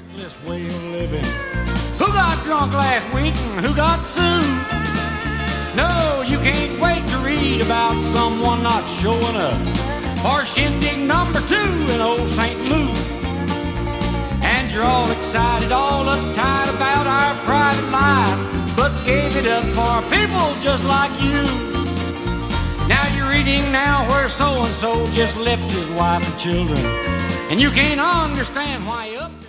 This way of living. Who got drunk last week and who got sued? No, you can't wait to read about someone not showing up for shindig number 2 in old St. Louis. And you're all excited, all uptight about our private life, but gave it up for people just like you. Now you're reading now where so-and-so just left his wife and children, and you can't understand why up